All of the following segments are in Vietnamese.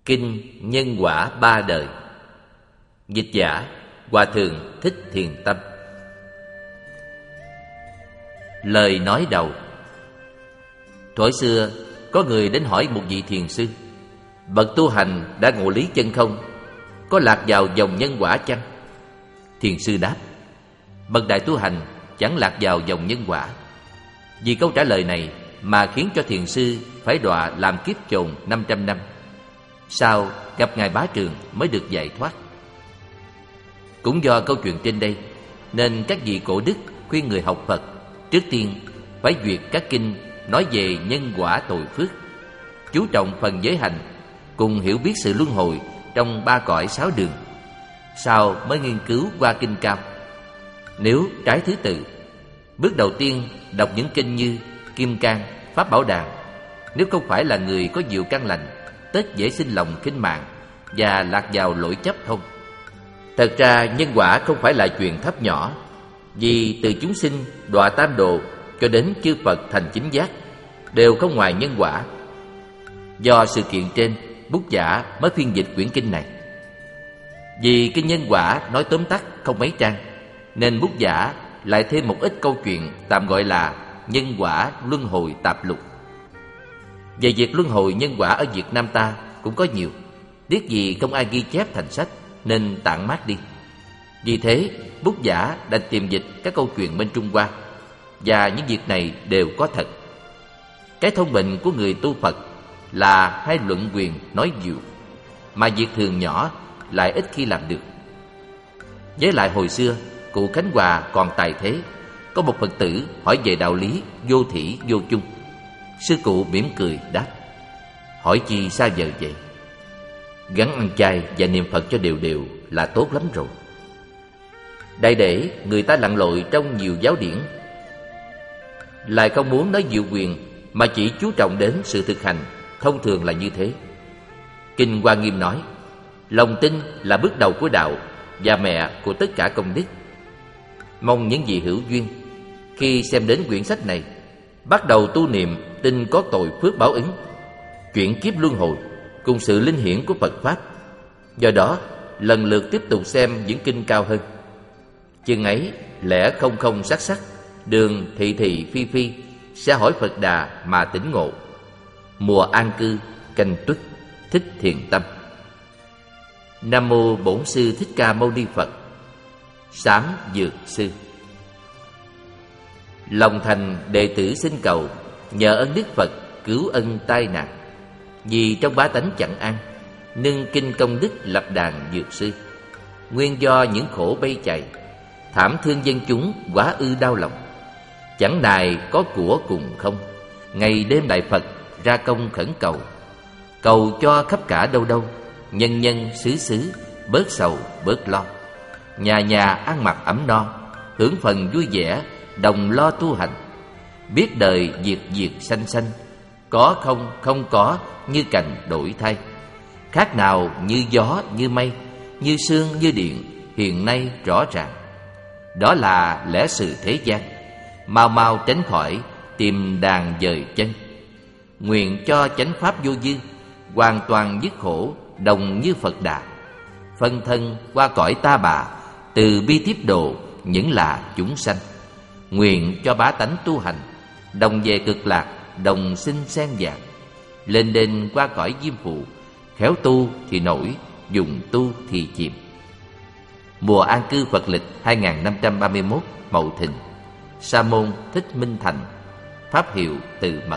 Kinh Nhân Quả Ba Đời. Dịch giả Hòa Thượng Thích Thiền Tâm. Lời nói đầu. Thuở xưa có người đến hỏi một vị thiền sư: bậc tu hành đã ngộ lý chân không, có lạc vào dòng nhân quả chăng? Thiền sư đáp: bậc đại tu hành chẳng lạc vào dòng nhân quả. Vì câu trả lời này mà khiến cho thiền sư phải đọa làm kiếp chồn 500 năm. Sau gặp Ngài Bá Trường mới được giải thoát. Cũng do câu chuyện trên đây nên các vị cổ đức khuyên người học Phật trước tiên phải duyệt các kinh nói về nhân quả tội phước, chú trọng phần giới hành, cùng hiểu biết sự luân hồi trong ba cõi sáu đường, sau mới nghiên cứu qua kinh cao. Nếu trái thứ tự, bước đầu tiên đọc những kinh như Kim Cang, Pháp Bảo Đàn, nếu không phải là người có diệu căn lành, tất dễ sinh lòng khinh mạng và lạc vào lỗi chấp không. Thật ra nhân quả không phải là chuyện thấp nhỏ, vì từ chúng sinh đọa tam độ cho đến chư Phật thành chính giác đều không ngoài nhân quả. Do sự kiện trên, Bút Giả mới phiên dịch quyển kinh này. Vì kinh nhân quả nói tóm tắt không mấy trang, nên Bút Giả lại thêm một ít câu chuyện tạm gọi là nhân quả luân hồi tạp lục. Về việc luân hồi nhân quả ở Việt Nam ta cũng có nhiều, tiếc gì không ai ghi chép thành sách nên tản mát đi. Vì thế Bút Giả đã tìm dịch các câu chuyện bên Trung Hoa, và những việc này đều có thật. Cái thông bệnh của người tu Phật là hay luận quyền nói nhiều, mà việc thường nhỏ lại ít khi làm được. Với lại hồi xưa cụ Khánh Hòa còn tài thế, có một Phật tử hỏi về đạo lý vô thỉ vô chung. Sư cụ mỉm cười đáp: hỏi chi xa vời vậy? Gắn ăn chay và niệm Phật cho đều đều là tốt lắm rồi. Đại để người ta lặn lội trong nhiều giáo điển, lại không muốn nói diệu quyền mà chỉ chú trọng đến sự thực hành, thông thường là như thế. Kinh Hoa Nghiêm nói: lòng tin là bước đầu của đạo và mẹ của tất cả công đức. Mong những vị hữu duyên khi xem đến quyển sách này bắt đầu tu niệm tin có tội phước báo ứng, chuyển kiếp luân hồi cùng sự linh hiển của Phật Pháp. Do đó lần lượt tiếp tục xem những kinh cao hơn. Chừng ấy lẽ không không sắc sắc, đường thị thị phi phi, sẽ hỏi Phật Đà mà tỉnh ngộ. Mùa an cư canh tuất, Thích Thiền Tâm. Nam mô Bổn Sư Thích Ca Mâu Ni Phật. Sám Dược Sư. Lòng thành đệ tử xin cầu, nhờ ơn Đức Phật cứu ân tai nạn. Vì trong bá tánh chẳng an, nâng kinh công đức lập đàn Dược Sư. Nguyên do những khổ bay chạy, thảm thương dân chúng quá ư đau lòng. Chẳng nài có của cùng không, ngày đêm đại Phật ra công khẩn cầu. Cầu cho khắp cả đâu đâu, nhân nhân xứ xứ, bớt sầu bớt lo. Nhà nhà ăn mặc ấm no, hưởng phần vui vẻ, đồng lo tu hành. Biết đời diệt diệt sanh sanh, có không không có như cành đổi thay. Khác nào như gió như mây, như sương như điện, hiện nay rõ ràng. Đó là lẽ sự thế gian, mau mau tránh khỏi, tìm đàn dời chân. Nguyện cho chánh pháp vô dư, hoàn toàn dứt khổ, đồng như Phật Đà. Phân thân qua cõi ta bà, từ bi tiếp độ những là chúng sanh. Nguyện cho bá tánh tu hành, đồng về cực lạc, đồng sinh sen vàng. Lên đên qua cõi diêm phù, khéo tu thì nổi, dùng tu thì chìm. Mùa an cư Phật lịch 2531 Mậu Thìn. Sa môn Thích Minh Thành. Pháp hiệu Từ Mẫn.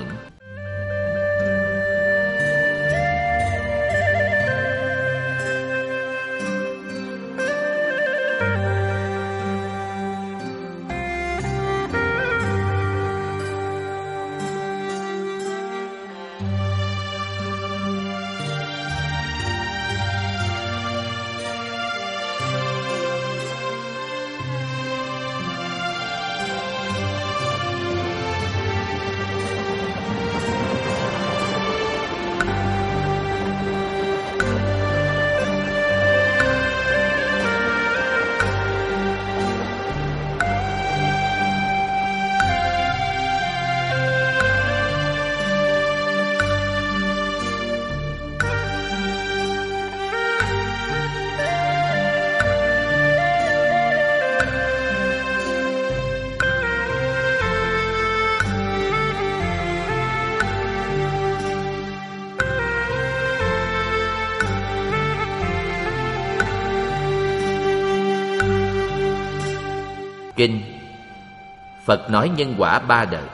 Kinh Phật nói nhân quả ba đời.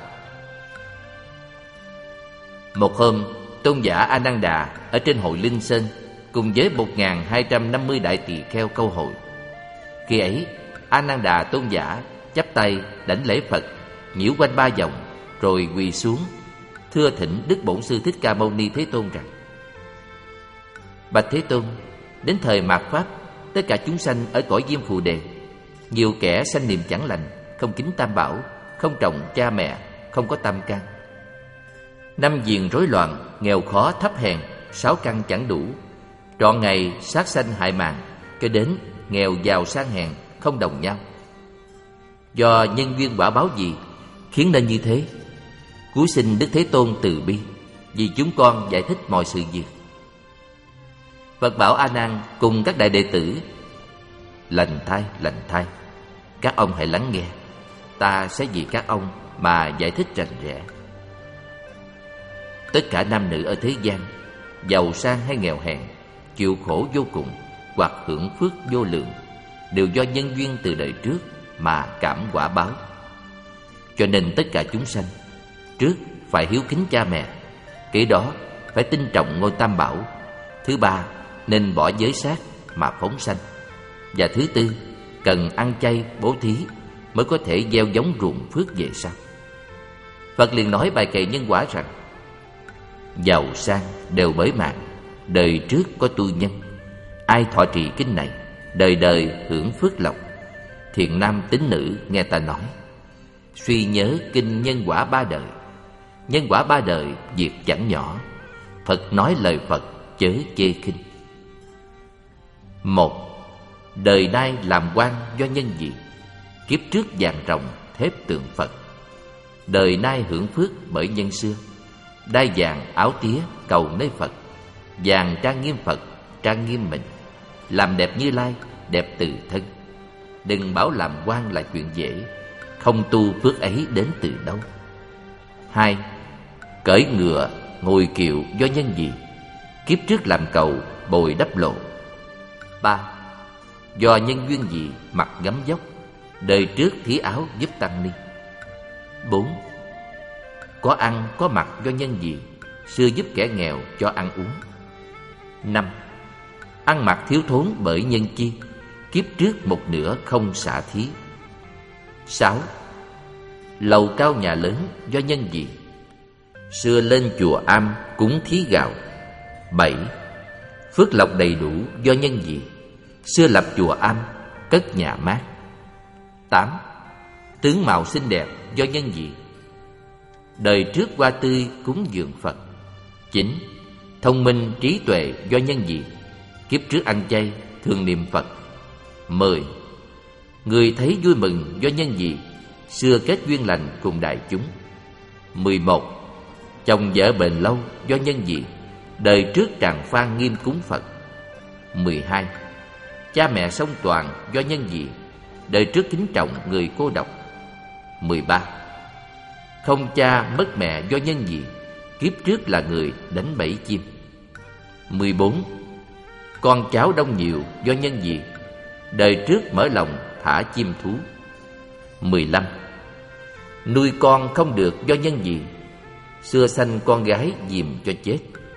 Một hôm, tôn giả A Nan Đà ở trên hội Linh Sơn cùng với 1250 đại tỳ kheo câu hội. Khi ấy, A Nan Đà tôn giả chắp tay đảnh lễ Phật, nhiễu quanh 3 vòng, rồi quỳ xuống thưa thỉnh Đức Bổn Sư Thích Ca Mâu Ni Thế Tôn rằng: Bạch Thế Tôn, đến thời mạt Pháp, tất cả chúng sanh ở cõi Diêm Phù Đề, nhiều kẻ sanh niệm chẳng lành, không kính Tam Bảo, không trọng cha mẹ, không có tam căn. 5 viền rối loạn, nghèo khó thấp hèn, 6 căn chẳng đủ, trọn ngày sát sanh hại mạng, cho đến nghèo giàu sang hèn không đồng nhau. Do nhân duyên quả báo gì khiến nên như thế? Cúi xin Đức Thế Tôn từ bi, vì chúng con giải thích mọi sự việc. Phật bảo A Nan cùng các đại đệ tử: lành thay, các ông hãy lắng nghe, ta sẽ vì các ông mà giải thích rành rẽ. Tất cả nam nữ ở thế gian, giàu sang hay nghèo hèn, chịu khổ vô cùng hoặc hưởng phước vô lượng, đều do nhân duyên từ đời trước mà cảm quả báo. Cho nên tất cả chúng sanh, trước phải hiếu kính cha mẹ, kế đó phải tinh trọng ngôi Tam Bảo, thứ ba nên bỏ giới sát mà phóng sanh, và thứ tư cần ăn chay bố thí mới có thể gieo giống ruộng phước về sau. Phật liền nói bài kệ nhân quả rằng: giàu sang đều bởi mạng, đời trước có tu nhân, ai thọ trì kinh này, đời đời hưởng phước lộc. Thiện nam tín nữ nghe ta nói, suy nhớ kinh nhân quả ba đời. Nhân quả ba đời việc chẳng nhỏ, Phật nói lời Phật chớ chê khinh. 1. Đời nay làm quan do nhân gì? Kiếp trước vàng rồng thép tượng Phật. Đời nay hưởng phước bởi nhân xưa, đai vàng áo tía cầu nơi Phật. Vàng trang nghiêm Phật, trang nghiêm mình, làm đẹp Như Lai, đẹp từ thân. Đừng bảo làm quan là chuyện dễ, không tu phước ấy đến từ đâu. 2. Cởi ngựa, ngồi kiệu do nhân gì? Kiếp trước làm cầu, bồi đắp lộ. 3. Do nhân duyên gì mặc gấm dốc, đời trước thí áo giúp tăng ni. 4. Có ăn có mặc do nhân gì? Xưa giúp kẻ nghèo cho ăn uống. 5. Ăn mặc thiếu thốn bởi nhân chi? Kiếp trước một nửa không xả thí. 6. Lầu cao nhà lớn do nhân gì? Xưa lên chùa am cúng thí gạo. 7. Phước lộc đầy đủ do nhân gì? Xưa lập chùa am, cất nhà mát. 8. Tướng mạo xinh đẹp do nhân gì? Đời trước hoa tươi cúng dường Phật. 9. Thông minh trí tuệ do nhân gì? Kiếp trước ăn chay, thường niệm Phật. 10. Người thấy vui mừng do nhân gì? Xưa kết duyên lành cùng đại chúng. 11. Chồng vợ bền lâu do nhân gì? Đời trước tràng phan nghiêm cúng Phật. 12. Cha mẹ song toàn do nhân gì? Đời trước kính trọng người cô độc. 13. Không cha mất mẹ do nhân gì? Kiếp trước là người đánh bẫy chim. 14. Con cháu đông nhiều do nhân gì? Đời trước mở lòng thả chim thú. 15. Nuôi con không được do nhân gì? Xưa sanh con gái dìm cho chết.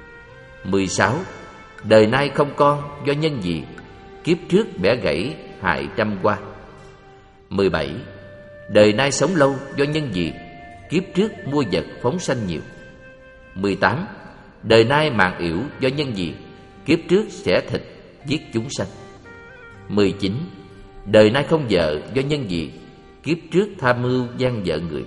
16. Đời nay không con do nhân gì? Kiếp trước bẻ gãy hại trăm qua. 17. Đời nay sống lâu do nhân gì? Kiếp trước mua vật phóng sanh nhiều. 18. Đời nay mạng yểu do nhân gì? Kiếp trước xẻ thịt giết chúng sanh. 19. Đời nay không vợ do nhân gì? Kiếp trước tham mưu gian vợ người.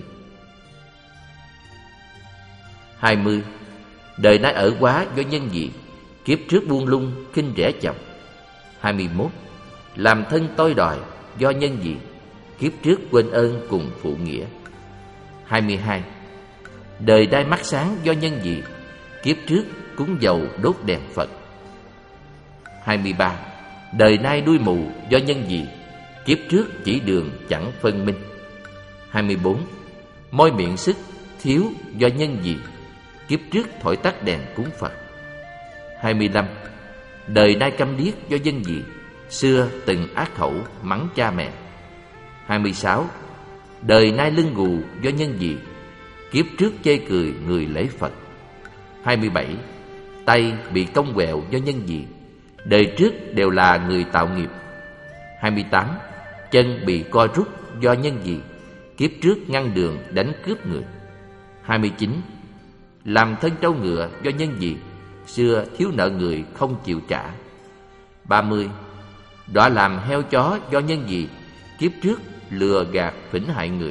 20. Đời nay ở quá do nhân gì? Kiếp trước buông lung khinh rẻ chồng. 21. Làm thân tôi đòi do nhân gì? Kiếp trước quên ơn cùng phụ nghĩa. 22. Đời nay mắt sáng do nhân gì? Kiếp trước cúng dầu đốt đèn Phật. 23. Đời nay đuôi mù do nhân gì? Kiếp trước chỉ đường chẳng phân minh. 24. Môi miệng sức thiếu do nhân gì? Kiếp trước thổi tắt đèn cúng Phật. 25. Đời nay câm điếc do nhân gì? Xưa từng ác khẩu mắng cha mẹ. 26. Đời nay lưng gù do nhân gì? Kiếp trước chê cười người lễ Phật. 27. Tay bị cong quẹo do nhân gì? Đời trước đều là người tạo nghiệp. 28. Chân bị co rút do nhân gì? Kiếp trước ngăn đường đánh cướp người. 29. Làm thân trâu ngựa do nhân gì? Xưa thiếu nợ người không chịu trả. 30. Đọa làm heo chó do nhân gì? Kiếp trước lừa gạt phỉnh hại người.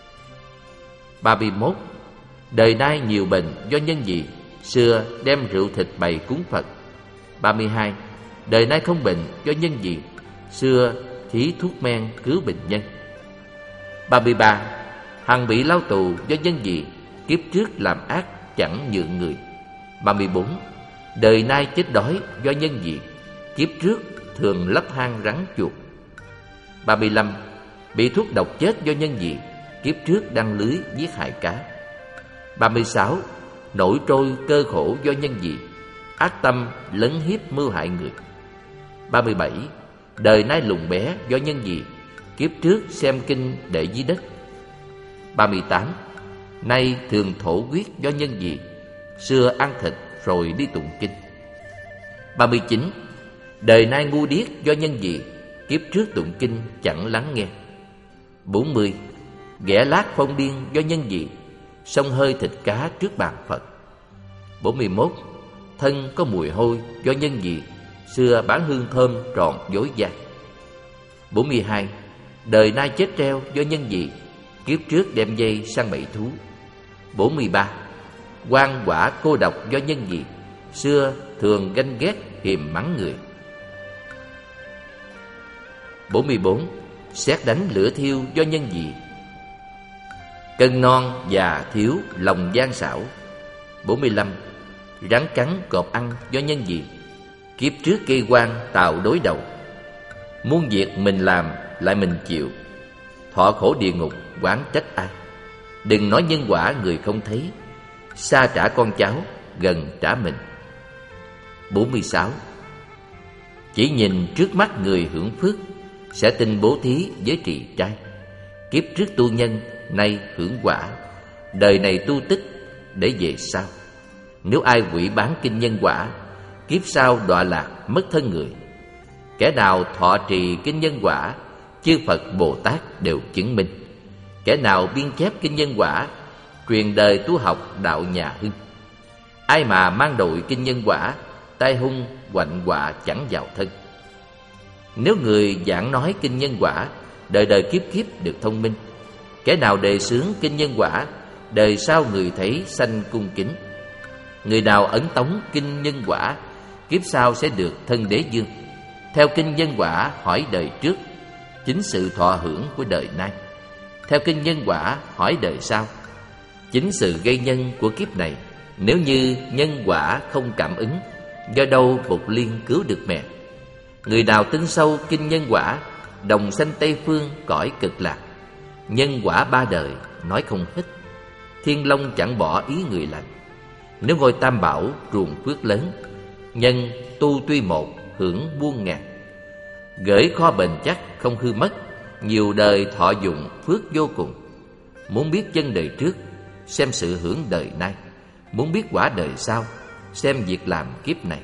31. Đời nay nhiều bệnh do nhân gì? Xưa đem rượu thịt bày cúng Phật. 32. Đời nay không bệnh do nhân gì? Xưa thí thuốc men cứu bệnh nhân. 33. Hằng bị lao tù do nhân gì? Kiếp trước làm ác chẳng nhượng người. 34. Đời nay chết đói do nhân gì? Kiếp trước thường lấp hang rắn chuột. 35. Bị thuốc độc chết do nhân gì? Kiếp trước đăng lưới giết hại cá. 36. Nổi trôi cơ khổ do nhân gì? Ác tâm lấn hiếp mưu hại người. 37. Đời nay lùn bé do nhân gì? Kiếp trước xem kinh để dưới đất. 38. Nay thường thổ huyết do nhân gì? Xưa ăn thịt rồi đi tụng kinh. 39. Đời nay ngu điếc do nhân gì? Kiếp trước tụng kinh chẳng lắng nghe. 40. Ghẻ lát phong điên do nhân gì? Xông hơi thịt cá trước bàn Phật. 41. Thân có mùi hôi do nhân gì? Xưa bán hương thơm tròn dối gian. 42. Đời nay chết treo do nhân gì? Kiếp trước đem dây săn bẫy thú. 43. Quan quả cô độc do nhân gì? Xưa thường ganh ghét hiềm mắng người. 44. Sét đánh lửa thiêu do nhân gì? Cân non già thiếu lòng gian xảo. 45. Rắn cắn cọp ăn do nhân gì? Kiếp trước gây quan tạo đối đầu. Muôn việc mình làm lại mình chịu, thọ khổ địa ngục oán trách ai? Đừng nói nhân quả người không thấy, xa trả con cháu gần trả mình. 46. Chỉ nhìn trước mắt người hưởng phước, sẽ tin bố thí với trì trai. Kiếp trước tu nhân, nay hưởng quả, đời này tu tích để về sau. Nếu ai quỷ bán kinh nhân quả, kiếp sau đọa lạc mất thân người. Kẻ nào thọ trì kinh nhân quả, chư Phật Bồ Tát đều chứng minh. Kẻ nào biên chép kinh nhân quả, truyền đời tu học đạo nhà hưng. Ai mà mang đội kinh nhân quả, tai hung hoạnh họa chẳng vào thân. Nếu người giảng nói kinh nhân quả, đời đời kiếp kiếp được thông minh. Kẻ nào đề xướng kinh nhân quả, đời sau người thấy sanh cung kính. Người nào ấn tống kinh nhân quả, kiếp sau sẽ được thân đế dương. Theo kinh nhân quả hỏi đời trước, chính sự thọ hưởng của đời nay. Theo kinh nhân quả hỏi đời sau, chính sự gây nhân của kiếp này. Nếu như nhân quả không cảm ứng, do đâu Bụt Liên cứu được mẹ? Người nào tin sâu kinh nhân quả, đồng sanh Tây Phương cõi cực lạc. Nhân quả ba đời nói không hết, Thiên Long chẳng bỏ ý người lành. Nếu ngôi Tam Bảo ruồng phước lớn, nhân tu tuy một hưởng muôn ngàn. Gửi kho bền chắc không hư mất, nhiều đời thọ dụng phước vô cùng. Muốn biết chân đời trước, xem sự hưởng đời nay. Muốn biết quả đời sau, xem việc làm kiếp này.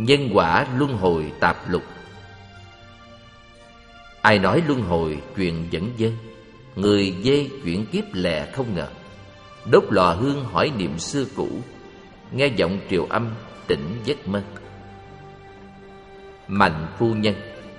Nhân quả luân hồi tạp lục. Ai nói luân hồi chuyện dẫn dơ, người dê chuyển kiếp lẹ không ngờ. Đốt lò hương hỏi niệm xưa cũ, nghe giọng triều âm tỉnh giấc mơ. Mạnh phu nhân.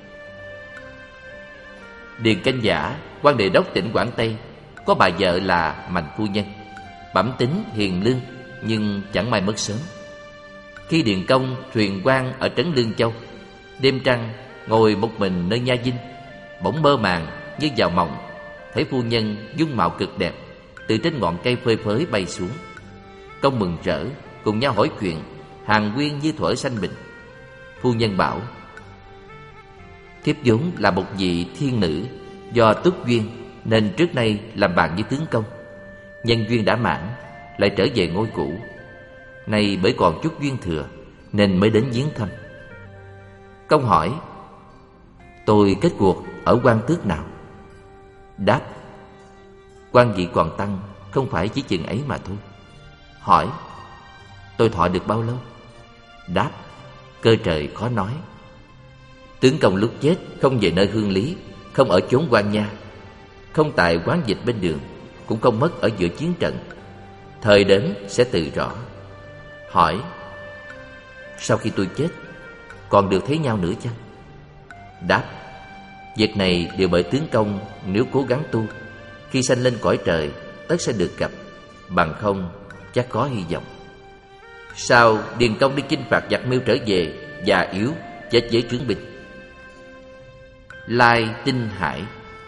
Điền Canh Giả, quan đề đốc tỉnh Quảng Tây, có bà vợ là Mạnh phu nhân, bẩm tính hiền lương nhưng chẳng may mất sớm. Khi Điền Công thuyền quan ở trấn Lương Châu, đêm trăng ngồi một mình nơi Nha Dinh, bỗng mơ màng như vào mộng, thấy phu nhân dung mạo cực đẹp từ trên ngọn cây phơi phới bay xuống. Công mừng rỡ cùng nhau hỏi chuyện, hàn huyên như thuở sanh bình. Phu nhân bảo: thiếp vốn là một vị thiên nữ, do túc duyên nên trước nay làm bạn với tướng công. Nhân duyên đã mãn, lại trở về ngôi cũ. Nay bởi còn chút duyên thừa nên mới đến viếng thăm. Công hỏi: tôi kết cuộc ở quan tước nào? Đáp: quan vị còn tăng, không phải chỉ chừng ấy mà thôi. Hỏi: tôi thọ được bao lâu? Đáp: cơ trời khó nói. Tướng công lúc chết không về nơi hương lý, không ở chốn quan nha, không tại quán dịch bên đường, cũng không mất ở giữa chiến trận. Thời đến sẽ tự rõ. Hỏi: sau khi tôi chết còn được thấy nhau nữa chăng? Đáp: việc này đều bởi tướng công nếu cố gắng tu, khi sanh lên cõi trời tất sẽ được gặp, bằng không chắc có hy vọng. Sau Điền Công đi chinh phạt giặc Miêu trở về, già yếu chết với trướng binh. Lai Tinh Hải.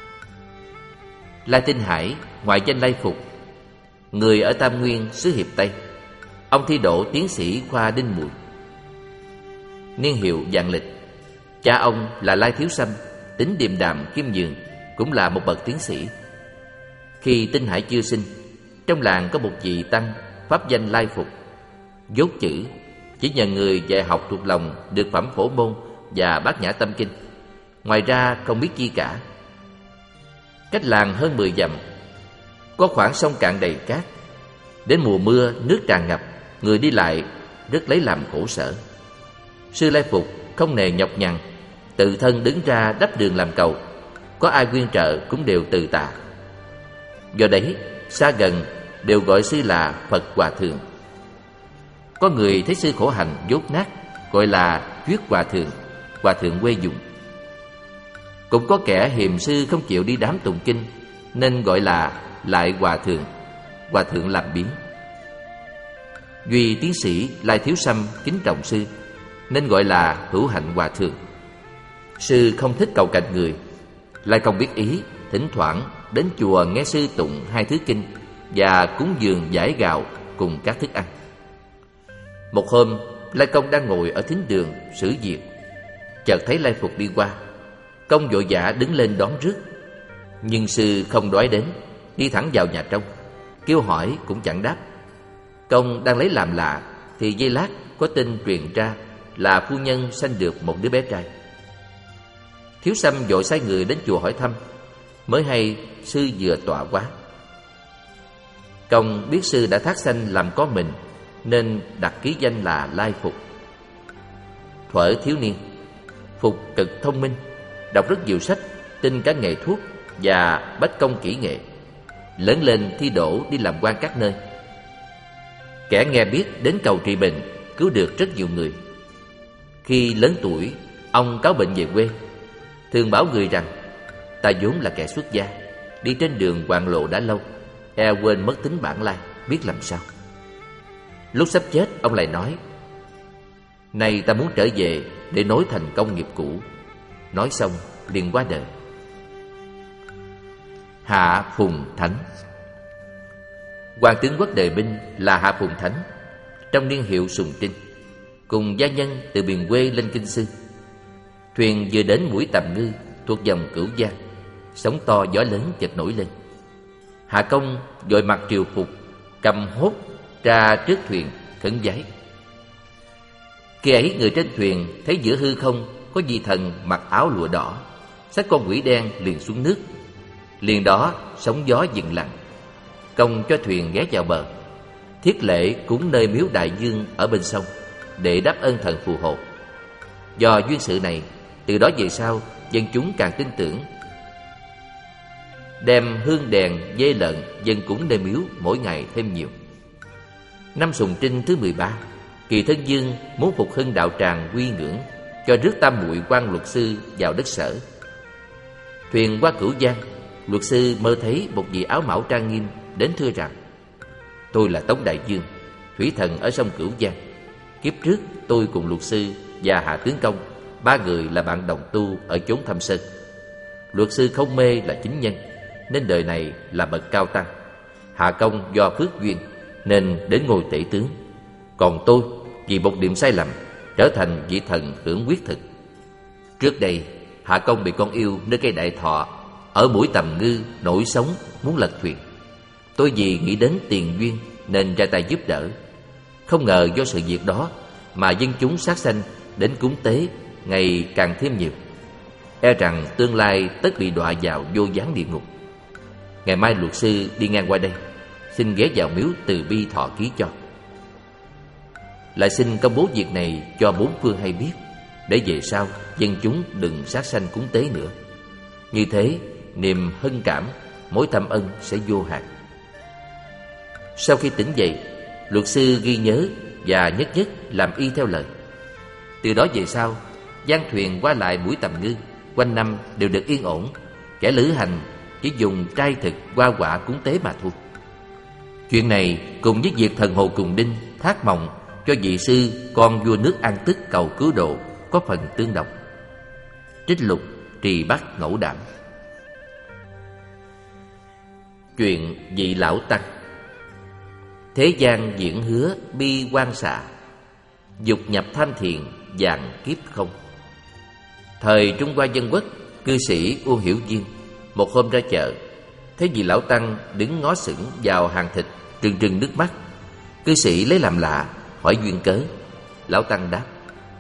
Lai Tinh Hải ngoại danh Lai Phục, người ở Tam Nguyên xứ Hiệp Tây. Ông thi đỗ tiến sĩ khoa Đinh Mùi, niên hiệu Vạn Lịch. Cha ông là Lai Thiếu Sâm, tính điềm đạm khiêm nhường, cũng là một bậc tiến sĩ. Khi Tinh Hải chưa sinh, trong làng có một vị tăng pháp danh Lai Phục, dốt chữ, chỉ nhờ người dạy học thuộc lòng được phẩm Phổ Môn và Bát Nhã Tâm Kinh, ngoài ra không biết chi cả. Cách làng hơn 10 dặm có khoảng sông cạn đầy cát. Đến mùa mưa nước tràn ngập, người đi lại rất lấy làm khổ sở. Sư Lai Phục không nề nhọc nhằn, tự thân đứng ra đắp đường làm cầu, có ai quyên trợ cũng đều từ tạ. Do đấy xa gần đều gọi sư là Phật Hòa Thượng. Có người thấy sư khổ hạnh dốt nát, gọi là Chuyết Hòa Thượng, Hòa Thượng quê dùng. Cũng có kẻ hiềm sư không chịu đi đám tụng kinh, nên gọi là Lại Hòa Thượng, Hòa Thượng làm biếng. Duy tiến sĩ Lai Thiếu Sâm kính trọng sư, nên gọi là Hữu Hạnh Hòa Thượng. Sư không thích cầu cạnh người, lại không biết ý, thỉnh thoảng đến chùa nghe sư tụng 2 thứ kinh và cúng dường giải gạo cùng các thức ăn. Một hôm, Lai Công đang ngồi ở thính đường xử việc, chợt thấy Lai Phục đi qua. Công vội vã đứng lên đón rước, nhưng sư không đói đến, đi thẳng vào nhà trong, kêu hỏi cũng chẳng đáp. Công đang lấy làm lạ thì giây lát có tin truyền ra là phu nhân sanh được một đứa bé trai. Thiếu Sâm vội sai người đến chùa hỏi thăm, mới hay sư vừa tọa quá. Công biết sư đã thác sanh làm con mình, nên đặt ký danh là Lai Phục. Thuở thiếu niên, Phục cực thông minh, đọc rất nhiều sách, tin cả nghề thuốc và bách công kỹ nghệ. Lớn lên thi đỗ đi làm quan các nơi. Kẻ nghe biết đến cầu trị bệnh, cứu được rất nhiều người. Khi lớn tuổi, ông cáo bệnh về quê, thường bảo người rằng: ta vốn là kẻ xuất gia, đi trên đường hoạn lộ đã lâu, e quên mất tính bản lai, biết làm sao. Lúc sắp chết, ông lại nói: nay ta muốn trở về để nối thành công nghiệp cũ. Nói xong liền qua đời. Hạ Phùng Thánh. Hoàng tướng quốc Đề Binh là Hạ Phùng Thánh, trong niên hiệu Sùng Trinh, cùng gia nhân từ miền quê lên Kinh Sư. Thuyền vừa đến mũi Tầm Ngư thuộc dòng Cửu Giang, sóng to gió lớn chợt nổi lên. Hạ Công vội mặc triều phục, cầm hốt ra trước thuyền khấn vái. Khi ấy người trên thuyền thấy giữa hư không có vị thần mặc áo lụa đỏ, xách con quỷ đen liền xuống nước. Liền đó sóng gió dừng lặng. Công cho thuyền ghé vào bờ, thiết lễ cúng nơi miếu đại dương ở bên sông để đáp ơn thần phù hộ. Do duyên sự này, từ đó về sau, dân chúng càng tin tưởng, đem hương đèn, dê lợn dâng cúng nơi miếu mỗi ngày thêm nhiều. Năm Sùng Trinh thứ 13, Kỳ Thân Dương muốn phục hưng đạo tràng quy ngưỡng, cho rước Tam Muội quan luật sư vào đất Sở. Thuyền qua Cửu Giang, luật sư mơ thấy một vị áo mão trang nghiêm đến thưa rằng: tôi là Tống Đại Dương, thủy thần ở sông Cửu Giang. Kiếp trước tôi cùng luật sư và Hạ Tướng Công, ba người là bạn đồng tu ở chốn Thâm Sơn. Luật sư không mê là chính nhân, nên đời này là bậc cao tăng. Hạ Công do phước duyên nên đến ngôi tể tướng. Còn tôi vì một điểm sai lầm trở thành vị thần hưởng huyết thực. Trước đây Hạ Công bị con yêu nơi cây đại thọ ở mũi Tầm Ngư nổi sóng muốn lật thuyền. Tôi vì nghĩ đến tiền duyên nên ra tay giúp đỡ. Không ngờ do sự việc đó mà dân chúng sát sanh đến cúng tế ngày càng thêm nhiều. E rằng tương lai tất bị đọa vào vô gián địa ngục. Ngày mai luật sư đi ngang qua đây, xin ghé vào miếu Từ Bi thọ ký cho. Lại xin công bố việc này cho bốn phương hay biết, để về sau dân chúng đừng sát sanh cúng tế nữa. Như thế niềm hân cảm, mối thâm ân sẽ vô hạn. Sau khi tỉnh dậy, luật sư ghi nhớ và nhất nhất làm y theo lời. Từ đó về sau, giang thuyền qua lại mũi Tầm Ngư quanh năm đều được yên ổn. Kẻ lữ hành chỉ dùng trai thực hoa quả cúng tế mà thôi. Chuyện này cùng với việc thần hồ Cùng Đinh thác mộng cho vị sư con vua nước An Tức cầu cứu độ có phần tương đồng. Trích lục Trì Bắc Ngẫu Đảm. Chuyện vị lão tăng. Thế gian diễn hứa bi quan xạ, dục nhập tham thiền vạn kiếp không. Thời Trung Hoa Dân Quốc, cư sĩ Uông Hiểu Diên một hôm ra chợ, thấy vị lão tăng đứng ngó sững vào hàng thịt, trừng trừng nước mắt. Cư sĩ lấy làm lạ, hỏi duyên cớ. Lão tăng đáp: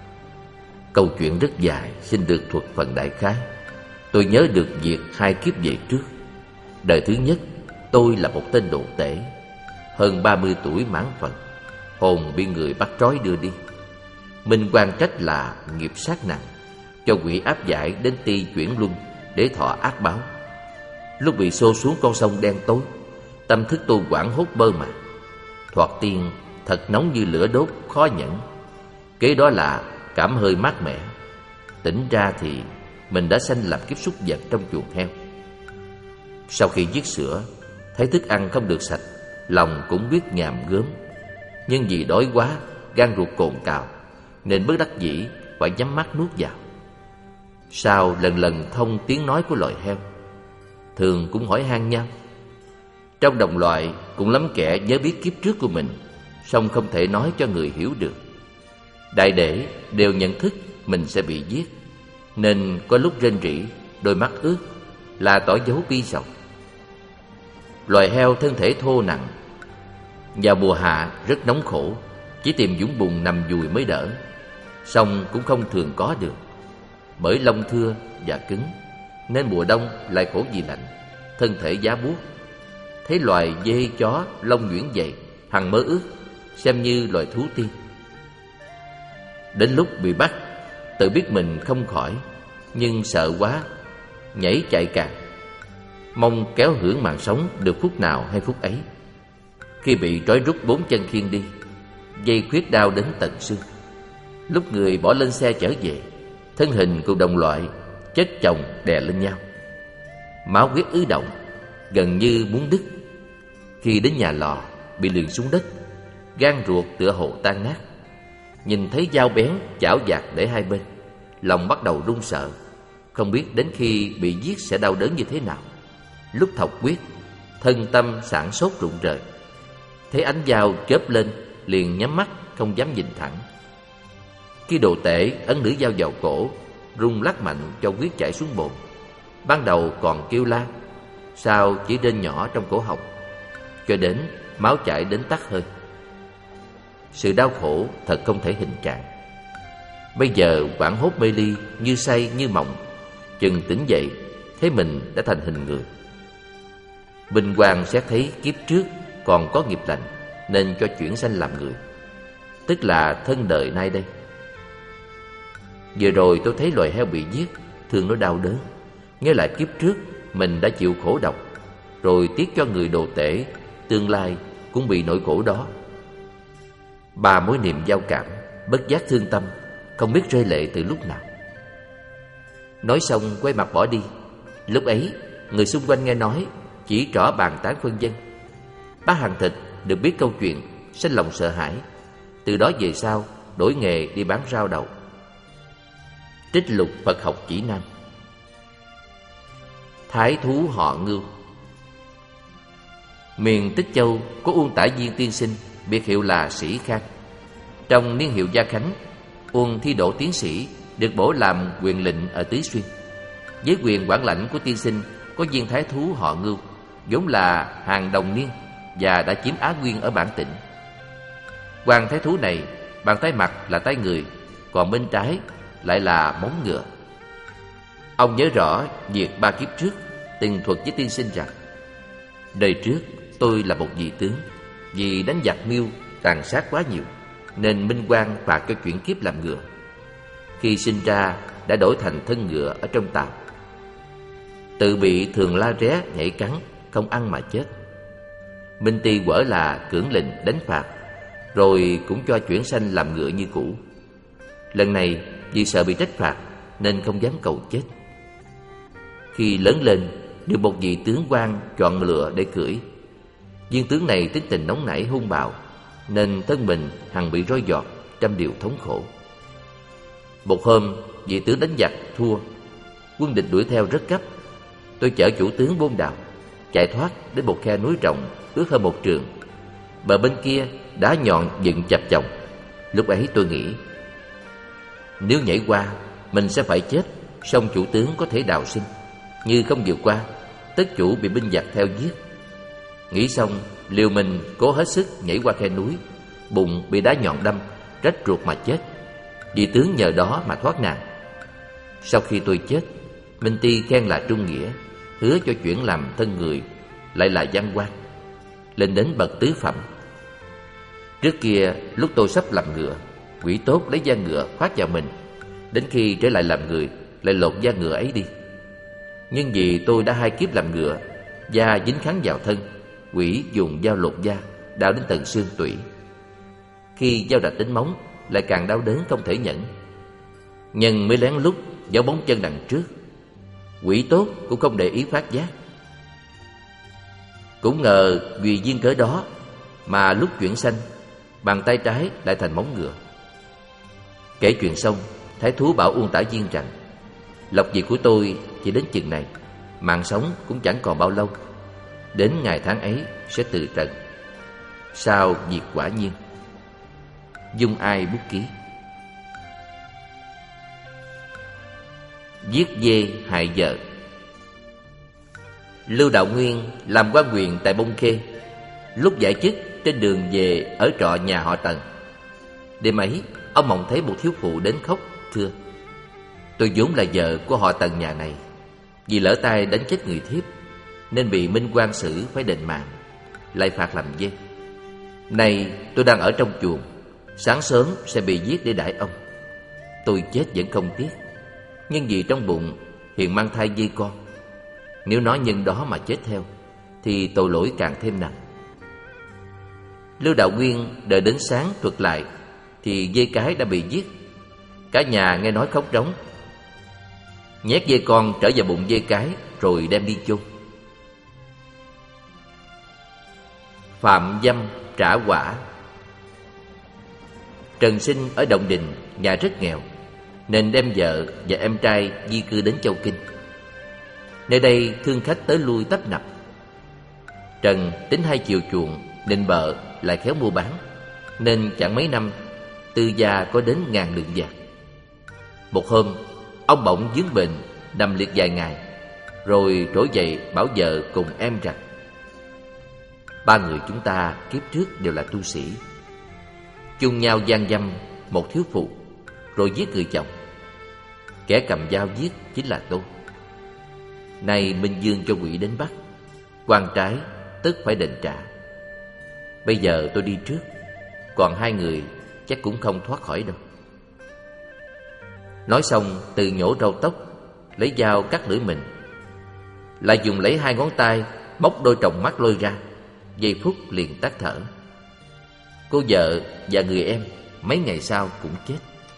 câu chuyện rất dài, xin được thuật phần đại khái. Tôi nhớ được việc 2 kiếp về trước. Đời thứ nhất, tôi là một tên đồ tể, hơn 30 tuổi mãn phận, hồn bị người bắt trói đưa đi. Minh quan trách là nghiệp sát nặng, cho quỷ áp giải đến Ti chuyển luân để thọ ác báo. Lúc bị xô xuống con sông đen tối, tâm thức tôi hoảng hốt mơ màng. Thoạt tiên thật nóng như lửa đốt, khó nhẫn. Kế đó là cảm hơi mát mẻ. Tỉnh ra thì mình đã sanh làm kiếp súc vật trong chuồng heo. Sau khi giết sữa, thấy thức ăn không được sạch, lòng cũng biết nhàm gớm. Nhưng vì đói quá, gan ruột cồn cào, nên bất đắc dĩ phải nhắm mắt nuốt vào. Sau lần lần thông tiếng nói của loài heo, thường cũng hỏi han nhau. Trong đồng loại cũng lắm kẻ nhớ biết kiếp trước của mình, song không thể nói cho người hiểu được. Đại để đều nhận thức mình sẽ bị giết, nên có lúc rên rỉ, đôi mắt ướt, là tỏ dấu bi sầu. Loài heo thân thể thô nặng, vào mùa hạ rất nóng khổ, chỉ tìm vũng bùn nằm dùi mới đỡ. Song cũng không thường có được, bởi lông thưa và cứng, nên mùa đông lại khổ vì lạnh, thân thể giá buốt. Thấy loài dê chó lông nhuyễn dày, hằng mơ ước, xem như loài thú tiên. Đến lúc bị bắt, tự biết mình không khỏi, nhưng sợ quá, nhảy chạy càng, mong kéo hưởng mạng sống được phút nào hay phút ấy. Khi bị trói rút 4 chân khiêng đi, dây khuyết đau đến tận xương. Lúc người bỏ lên xe trở về, thân hình cùng đồng loại chất chồng đè lên nhau, máu huyết ứ động, gần như muốn đứt. Khi đến nhà lò, bị liềng xuống đất, gan ruột tựa hồ tan nát. Nhìn thấy dao bén chảo dạt để hai bên, lòng bắt đầu run sợ, không biết đến khi bị giết sẽ đau đớn như thế nào. Lúc thọc huyết, thân tâm sảng sốt rụng rời. Thấy ánh dao chớp lên, liền nhắm mắt không dám nhìn thẳng. Khi đồ tể ấn lưỡi dao vào cổ, rung lắc mạnh cho huyết chảy xuống bụng. Ban đầu còn kêu la, sau chỉ rên nhỏ trong cổ họng, cho đến máu chảy đến tắt hơi. Sự đau khổ thật không thể hình trạng. Bây giờ hoảng hốt mê ly, như say như mộng. Chừng tỉnh dậy, thấy mình đã thành hình người. Minh Quang xét thấy kiếp trước còn có nghiệp lành, nên cho chuyển sanh làm người, tức là thân đời nay đây. Vừa rồi tôi thấy loài heo bị giết, thương nó đau đớn. Nhớ lại kiếp trước mình đã chịu khổ độc, rồi tiếc cho người đồ tể tương lai cũng bị nỗi khổ đó. Ba mối niềm giao cảm, bất giác thương tâm, không biết rơi lệ từ lúc nào. Nói xong quay mặt bỏ đi. Lúc ấy người xung quanh nghe nói, chỉ trỏ bàn tán phân vân. Bác Hàng Thịt được biết câu chuyện, sinh lòng sợ hãi. Từ đó về sau đổi nghề đi bán rau đậu. Trích lục Phật học chỉ nam. Thái thú họ Ngưu. Miền Tích Châu có Uông Tả Viên tiên sinh, biệt hiệu là Sĩ Khang. Trong niên hiệu Gia Khánh, Uông thi đỗ tiến sĩ, được bổ làm quyền lệnh ở Tứ Xuyên. Với quyền quản lãnh của tiên sinh có viên thái thú họ Ngưu, vốn là hàng đồng niên và đã chiếm Á Nguyên ở bản tỉnh. Quan thái thú này, bàn tay mặt là tay người, còn bên trái lại là móng ngựa. Ông nhớ rõ việc 3 kiếp trước từng thuật với tiên sinh rằng: đời trước tôi là một vị tướng, vì đánh giặc Miêu tàn sát quá nhiều nên Minh Quang phạt cho chuyển kiếp làm ngựa. Khi sinh ra đã đổi thành thân ngựa ở trong tàu, tự bị Thường La Ré nhảy cắn, không ăn mà chết. Minh Ti quở là cưỡng lệnh đánh phạt, rồi cũng cho chuyển sanh làm ngựa như cũ. Lần này vì sợ bị trách phạt nên không dám cầu chết. Khi lớn lên, được một vị tướng quan chọn lựa để cưỡi. Viên tướng này tính tình nóng nảy hung bạo, nên thân mình hằng bị roi giọt, trăm điều thống khổ. Một hôm, vị tướng đánh giặc thua, quân địch đuổi theo rất gấp. Tôi chở chủ tướng bôn đào, chạy thoát đến một khe núi rộng ước hơn 1 trượng. Bờ bên kia đá nhọn dựng chập chồng. Lúc ấy tôi nghĩ, nếu nhảy qua mình sẽ phải chết, song chủ tướng có thể đào sinh. Như không vượt qua, tất chủ bị binh giặc theo giết. Nghĩ xong, liều mình cố hết sức nhảy qua khe núi, bụng bị đá nhọn đâm, rách ruột mà chết. Vị tướng nhờ đó mà thoát nạn. Sau khi tôi chết, Minh Ti khen là trung nghĩa, hứa cho chuyển làm thân người, lại là văn quan, lên đến bậc tứ phẩm. Trước kia lúc tôi sắp làm ngựa, quỷ tốt lấy da ngựa khoác vào mình, đến khi trở lại làm người lại lột da ngựa ấy đi. Nhưng vì tôi đã 2 kiếp làm ngựa, da dính khắng vào thân, quỷ dùng dao lột da, đau đến tận xương tủy. Khi dao rạch đến móng, lại càng đau đớn không thể nhẫn. Nhân mới lén lút giấu bóng chân đằng trước, quỷ tốt cũng không để ý phát giác. Cũng ngờ vì duyên cớ đó mà lúc chuyển sanh, bàn tay trái lại thành móng ngựa. Kể chuyện xong, thái thú bảo Uông Tả Viên rằng: lộc việc của tôi chỉ đến chừng này, mạng sống cũng chẳng còn bao lâu. Đến ngày tháng ấy sẽ từ trần, sau việc quả nhiên. Dung Ai bút ký. Giết dê hại vợ. Lưu Đạo Nguyên làm quan huyện tại Bông Khê. Lúc giải chức trên đường về ở trọ nhà họ Tần. Đêm ấy ông mộng thấy một thiếu phụ đến khóc, thưa: tôi vốn là vợ của họ Tần nhà này, vì lỡ tay đánh chết người thiếp nên bị Minh Quang xử phải đền mạng, lại phạt làm dê. Nay tôi đang ở trong chuồng, sáng sớm sẽ bị giết để đãi ông. Tôi chết vẫn không tiếc, nhưng vì trong bụng hiện mang thai dê con. Nếu nói nhân đó mà chết theo thì tội lỗi càng thêm nặng. Lưu Đạo Nguyên đợi đến sáng thuật lại thì dê cái đã bị giết. Cả nhà nghe nói khóc rống, nhét dê con trở vào bụng dê cái rồi đem đi chôn. Phạm dâm trả quả. Trần Sinh ở Động Đình, nhà rất nghèo, nên đem vợ và em trai di cư đến Châu Kinh. Nơi đây thương khách tới lui tấp nập. Trần tính 2 chiều chuộng, định bợ lại khéo mua bán, nên chẳng mấy năm tư gia có đến 1000 lượng vàng. Một hôm ông bỗng vướng bệnh, nằm liệt vài ngày, rồi trỗi dậy bảo vợ cùng em rằng: 3 người chúng ta kiếp trước đều là tu sĩ, chung nhau gian dâm một thiếu phụ, rồi giết người chồng. Kẻ cầm dao giết chính là tôi. Nay Minh Dương cho quỷ đến bắt, quan trái tức phải đền trả. Bây giờ tôi đi trước, còn 2 người chắc cũng không thoát khỏi đâu. Nói xong từ nhổ râu tóc, lấy dao cắt lưỡi mình, lại dùng lấy 2 ngón tay móc đôi tròng mắt lôi ra. Giây phút liền tắt thở. Cô vợ và người em mấy ngày sau cũng chết.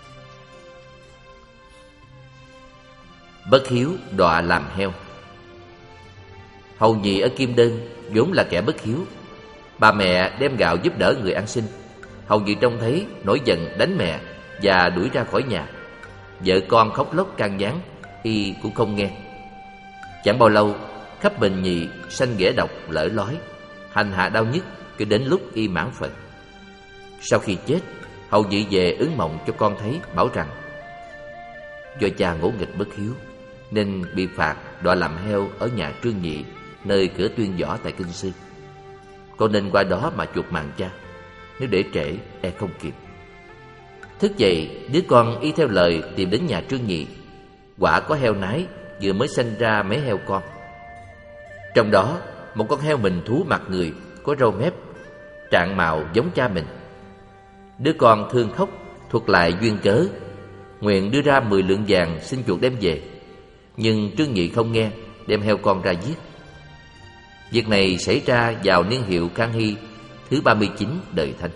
Bất hiếu đọa làm heo. Hầu nhị ở Kim Đơn vốn là kẻ bất hiếu. Bà mẹ đem gạo giúp đỡ người ăn xin. Hầu nhị trông thấy nổi giận đánh mẹ và đuổi ra khỏi nhà. Vợ con khóc lóc can gián, y cũng không nghe. Chẳng bao lâu, khắp Bình Nhị sanh ghẻ độc lở lói, hành hạ đau nhức cho đến lúc y mãn phận. Sau khi chết, hầu nhị về ứng mộng cho con thấy, bảo rằng do cha ngỗ nghịch bất hiếu nên bị phạt đọa làm heo ở nhà Trương Nhị, nơi cửa Tuyên Võ tại Kinh Sư. Con nên qua đó mà chuộc mạng cha, nếu để trễ e không kịp. Thức dậy, đứa con y theo lời tìm đến nhà Trương Nhị. Quả có heo nái vừa mới sanh ra mấy heo con. Trong đó một con heo mình thú mặt người, có râu mép, trạng màu giống cha mình. Đứa con thương khóc thuật lại duyên cớ, nguyện đưa ra 10 lượng vàng xin chuộc đem về. Nhưng Trương Nhị không nghe, đem heo con ra giết. Việc này xảy ra vào niên hiệu Khang Hy thứ 39 đời Thanh.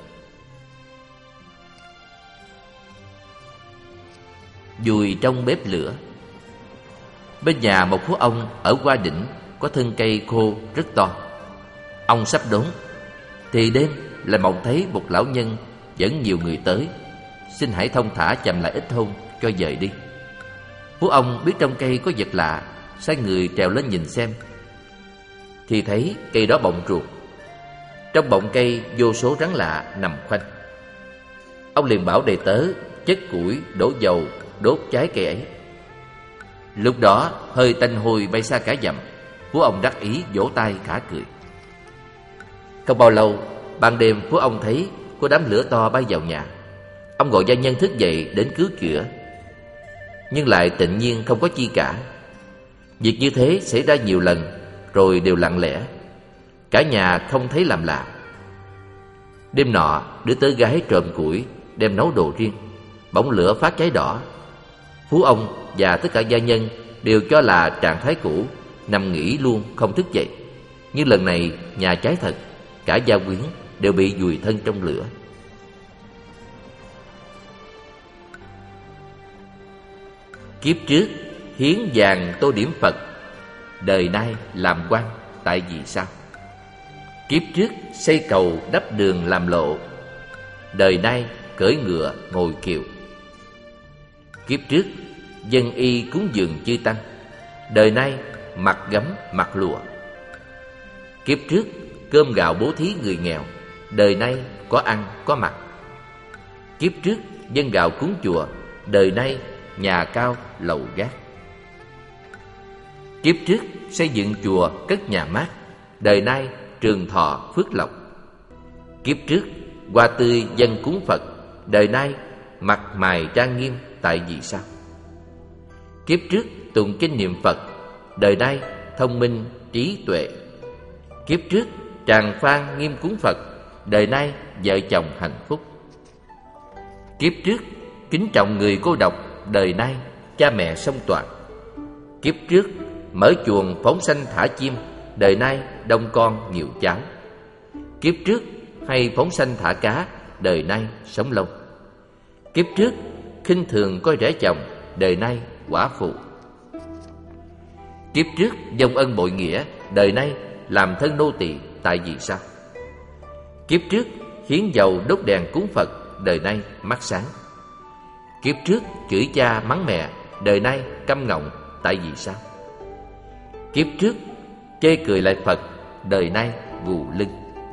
Dùi trong bếp lửa. Bên nhà một phú ông ở Hoa Đỉnh có thân cây khô rất to. Ông sắp đốn thì đêm lại mộng thấy một lão nhân dẫn nhiều người tới, xin hãy thông thả chậm lại ít hôm cho dời đi. Phú ông biết trong cây có vật lạ, sai người trèo lên nhìn xem, thì thấy cây đó bọng ruột. Trong bọng cây vô số rắn lạ nằm khoanh. Ông liền bảo đầy tớ chất củi đổ dầu đốt cháy cây ấy. Lúc đó hơi tanh hôi bay xa cả dặm. Phú ông đắc ý vỗ tay khả cười. Không bao lâu, ban đêm phú ông thấy có đám lửa to bay vào nhà. Ông gọi gia nhân thức dậy đến cứu chữa, nhưng lại tự nhiên không có chi cả. Việc như thế xảy ra nhiều lần, rồi đều lặng lẽ, cả nhà không thấy làm lạ. Đêm nọ, đứa tớ gái trộm củi đem nấu đồ riêng, bỗng lửa phát cháy đỏ. Phú ông và tất cả gia nhân đều cho là trạng thái cũ, nằm nghỉ luôn không thức dậy. Nhưng lần này nhà cháy thật, cả gia quyến đều bị vùi thân trong lửa. Kiếp trước hiến vàng tô điểm Phật, đời nay làm quan tại vì sao? Kiếp trước xây cầu đắp đường làm lộ, đời nay cưỡi ngựa ngồi kiệu. Kiếp trước dân y cúng dường chư tăng, đời nay mặc gấm mặc lụa. Kiếp trước cơm gạo bố thí người nghèo, đời nay có ăn có mặc. Kiếp trước dân gạo cúng chùa, đời nay nhà cao lầu gác. Kiếp trước xây dựng chùa cất nhà mát, đời nay trường thọ phước lộc. Kiếp trước hoa tươi dân cúng Phật, đời nay mặt mày trang nghiêm tại vì sao? Kiếp trước tụng kinh niệm Phật, đời nay thông minh trí tuệ. Kiếp trước tràng phan nghiêm cúng Phật, đời nay vợ chồng hạnh phúc. Kiếp trước kính trọng người cô độc, đời nay cha mẹ song toàn. Kiếp trước mở chuồng phóng sanh thả chim, đời nay đông con nhiều cháu. Kiếp trước hay phóng sanh thả cá, đời nay sống lâu. Kiếp trước khinh thường coi rẻ chồng, đời nay quả phụ. Kiếp trước vong ân bội nghĩa, đời nay làm thân nô tỳ tại vì sao? Kiếp trước hiến dầu đốt đèn cúng Phật, đời nay mắt sáng. Kiếp trước chửi cha mắng mẹ, đời nay câm ngọng tại vì sao? Kiếp trước chê cười lại Phật, đời nay gù lưng.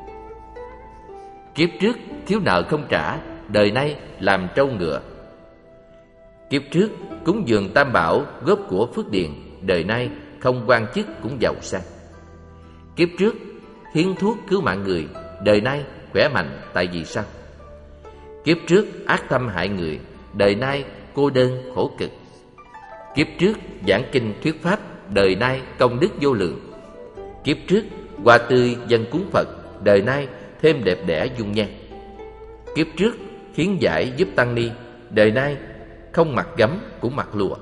Kiếp trước thiếu nợ không trả, đời nay làm trâu ngựa. Kiếp trước cúng dường Tam Bảo góp của phước điền, đời nay không quan chức cũng giàu sang. Kiếp trước hiến thuốc cứu mạng người, đời nay khỏe mạnh tại vì sao? Kiếp trước ác tâm hại người, đời nay cô đơn khổ cực. Kiếp trước giảng kinh thuyết pháp, đời nay công đức vô lượng. Kiếp trước hoa tươi dân cúng Phật, đời nay thêm đẹp đẽ dung nhan. Kiếp trước hiến giải giúp tăng ni, đời nay không mặc gấm cũng mặc lụa.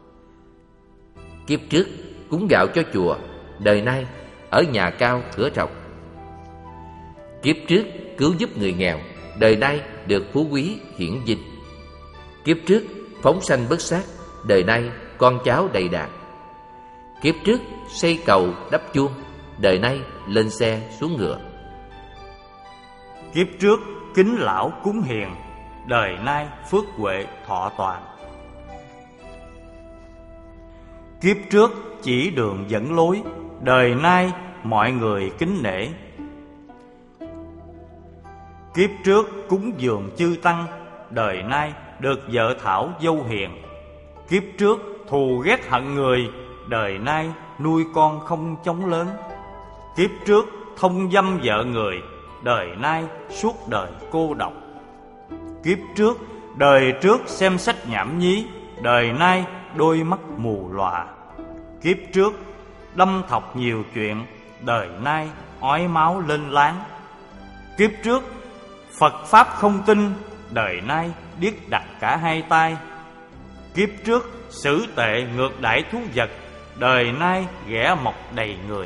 Kiếp trước cúng gạo cho chùa, đời nay ở nhà cao cửa rộng. Kiếp trước cứu giúp người nghèo, đời nay được phú quý hiển vinh. Kiếp trước phóng sanh bớt xác, đời nay con cháu đầy đàn. Kiếp trước xây cầu đắp chuông, đời nay lên xe xuống ngựa. Kiếp trước kính lão cúng hiền, đời nay phước huệ thọ toàn. Kiếp trước chỉ đường dẫn lối, đời nay mọi người kính nể. Kiếp trước cúng dường chư tăng, đời nay được vợ thảo dâu hiền. Kiếp trước thù ghét hận người, đời nay nuôi con không chống lớn. Kiếp trước thông dâm vợ người, đời nay suốt đời cô độc. Kiếp trước đời trước xem sách nhảm nhí, đời nay đôi mắt mù lòa. Kiếp trước đâm thọc nhiều chuyện, đời nay ói máu lên láng. Kiếp trước Phật Pháp không tin, đời nay điếc đặt cả hai tai. Kiếp trước xử tệ ngược đãi thú vật, đời nay ghẻ mọc đầy người.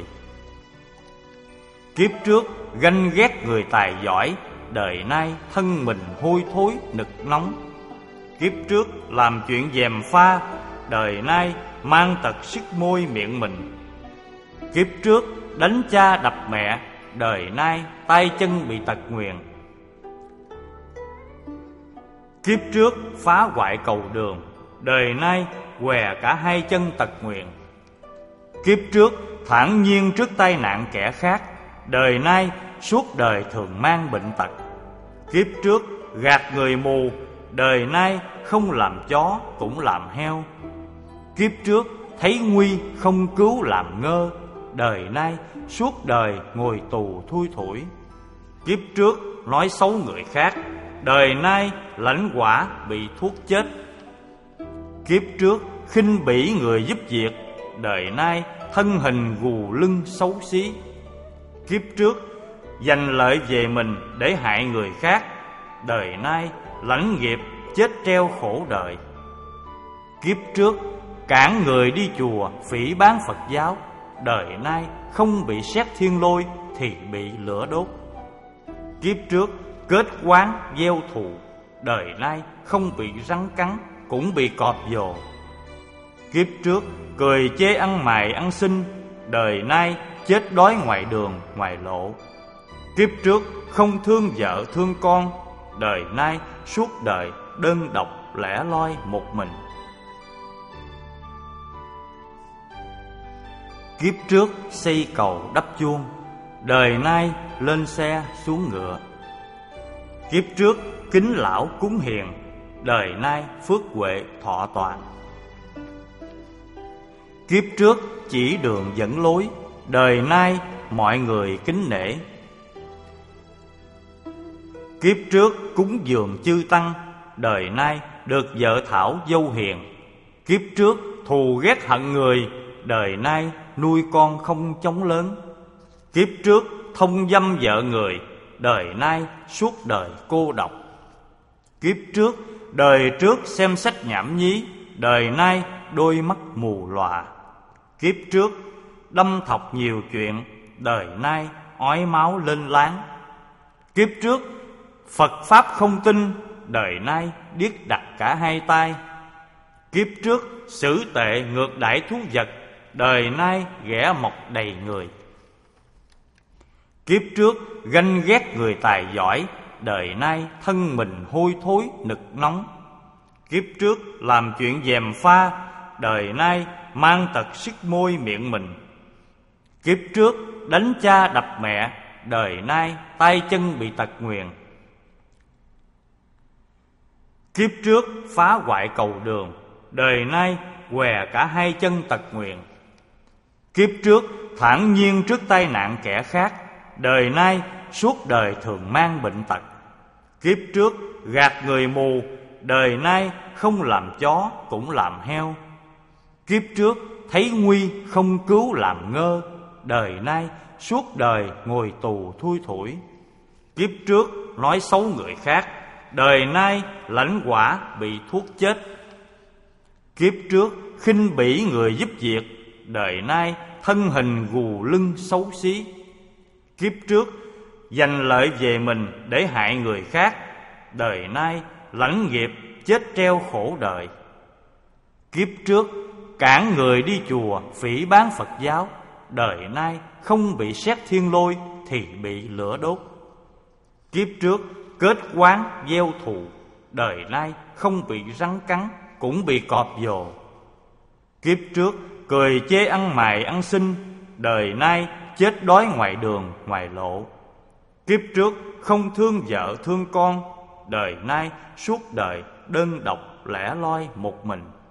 Kiếp trước ganh ghét người tài giỏi, đời nay thân mình hôi thối nực nóng. Kiếp trước làm chuyện gièm pha, đời nay mang tật sức môi miệng mình. Kiếp trước đánh cha đập mẹ, đời nay tay chân bị tật nguyền. Kiếp trước phá hoại cầu đường, đời nay què cả hai chân tật nguyền. Kiếp trước thản nhiên trước tai nạn kẻ khác, đời nay suốt đời thường mang bệnh tật. Kiếp trước gạt người mù, đời nay không làm chó cũng làm heo. Kiếp trước thấy nguy không cứu làm ngơ, đời nay suốt đời ngồi tù thui thủi. Kiếp trước nói xấu người khác, đời nay lãnh quả bị thuốc chết. Kiếp trước khinh bỉ người giúp việc, đời nay thân hình gù lưng xấu xí. Kiếp trước giành lợi về mình để hại người khác, đời nay lãnh nghiệp chết treo khổ đời. Kiếp trước cản người đi chùa phỉ báng Phật giáo, đời nay không bị sét thiên lôi thì bị lửa đốt. Kiếp trước kết oán gieo thù, đời nay không bị rắn cắn cũng bị cọp vồ. Kiếp trước cười chê ăn mày ăn xin, đời nay chết đói ngoài đường ngoài lộ. Kiếp trước không thương vợ thương con, đời nay suốt đời đơn độc lẻ loi một mình. Kiếp trước xây cầu đắp chuông, đời nay lên xe xuống ngựa. Kiếp trước kính lão cúng hiền, đời nay phước huệ thọ toàn. Kiếp trước chỉ đường dẫn lối, đời nay mọi người kính nể. Kiếp trước cúng dường chư tăng, đời nay được vợ thảo dâu hiền. Kiếp trước thù ghét hận người, đời nay nuôi con không chống lớn. Kiếp trước thông dâm vợ người, đời nay suốt đời cô độc. Kiếp trước đời trước xem sách nhảm nhí, đời nay đôi mắt mù lòa. Kiếp trước đâm thọc nhiều chuyện, đời nay ói máu lên láng. Kiếp trước Phật Pháp không tin, đời nay điếc đặt cả hai tai. Kiếp trước xử tệ ngược đãi thú vật, đời nay ghẻ mọc đầy người. Kiếp trước ganh ghét người tài giỏi, đời nay thân mình hôi thối nực nóng. Kiếp trước làm chuyện gièm pha, đời nay mang tật sức môi miệng mình. Kiếp trước đánh cha đập mẹ, đời nay tay chân bị tật nguyền. Kiếp trước phá hoại cầu đường, đời nay què cả hai chân tật nguyền. Kiếp trước thản nhiên trước tai nạn kẻ khác, đời nay suốt đời thường mang bệnh tật. Kiếp trước gạt người mù, đời nay không làm chó cũng làm heo. Kiếp trước thấy nguy không cứu làm ngơ, đời nay suốt đời ngồi tù thui thủi. Kiếp trước nói xấu người khác, đời nay lãnh quả bị thuốc chết. Kiếp trước khinh bỉ người giúp việc, đời nay thân hình gù lưng xấu xí. Kiếp trước giành lợi về mình để hại người khác, đời nay lãnh nghiệp chết treo khổ đời. Kiếp trước cản người đi chùa phỉ báng Phật giáo, đời nay không bị sét thiên lôi thì bị lửa đốt. Kiếp trước kết oán gieo thù, đời nay không bị rắn cắn cũng bị cọp vồ. Kiếp trước cười chê ăn mày ăn xin, đời nay chết đói ngoài đường ngoài lộ. Kiếp trước không thương vợ thương con, đời nay suốt đời đơn độc lẻ loi một mình.